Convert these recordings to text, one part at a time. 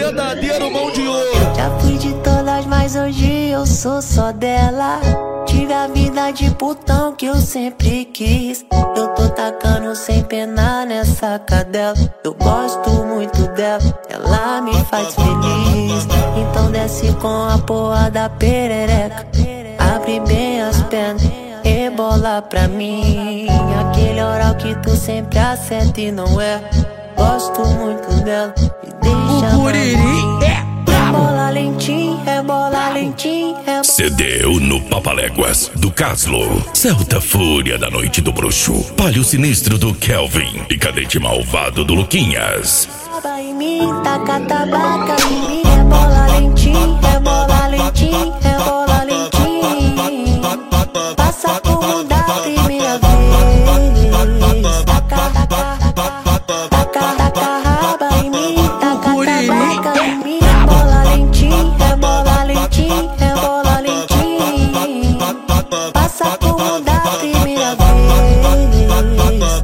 verdadeiro mão de ouro. Já fui de todas, mas hoje eu sou só dela. Tive a vida de putão que eu sempre quis. Eu tô tacando sem pena nessa cadela. Eu gosto muito dela, ela me faz feliz. Então desce com a porra da perereca, abre bem as pernas, rebola pra mim. Aquele oral que tu sempre acerta e não é. Gosto muito dela, me deixa. O Curiri é rebola lentinho, rebola lentinho, rebola. Cedeu no Papaléguas do Caslo, Celta Fúria da Noite do Bruxo, Palio Sinistro do Kelvin e Cadete Malvado do Luquinhas. Raba em mim, taca tabaca em mim, rebola lentinho, rebola lentinho, rebola lentinho. Passa como da primeira vez. Taca, raba em mim, taca tabaca em mim, rebola lentinho, rebola lentinho, rebola lentinho. Passa como da primeira vez.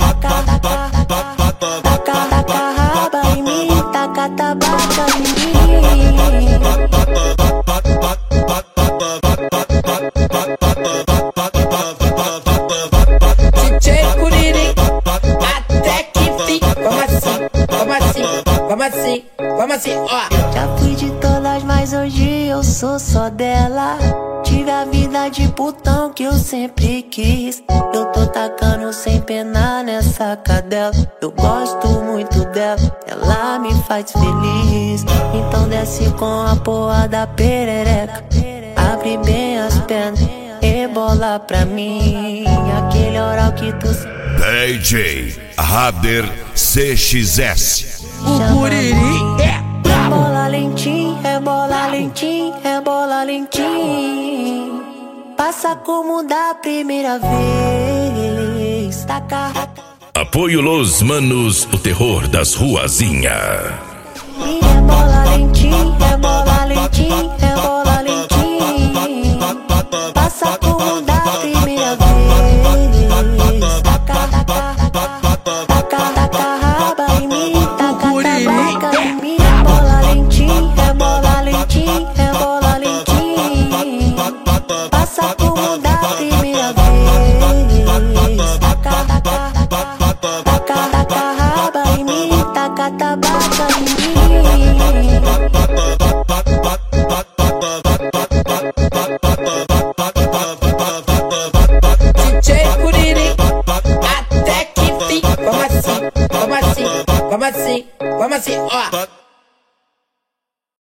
Taca, raba em mim, taca tabaca em mim. DJ Curiri, até que fim. Como assim? Como assim? Como assim? Como assim? Ó. Já fui de todas, mas hoje eu sou só dela. Tive a vida de putão que eu sempre quis. Eu tô tacando sem pena nessa cadela. Eu gosto muito dela, ela me faz feliz. Então desce com a porra da perereca, abre bem as pernas, rebola pra mim. Aquele oral que tu DJ Rader CXS. o Curiri é rebola lentinho, rebola lentinho, rebola lentinho. Passa como da primeira vez. Taca, Apoio Los Manos, o terror das ruazinha. rebola lentinho, rebola lentinho, rebola lentinho. Passa como da primeira vez. Taca, raba em mim, taca tabaca em mim. Rebola lentinho, rebola lentinho, rebola lentinho. Passa como da primeira vez. Taca, raba em mim, taca tabaca em mim. DJ Curiri, até que fim. Como assim? Como assim? Como assim? Como assim? Ó.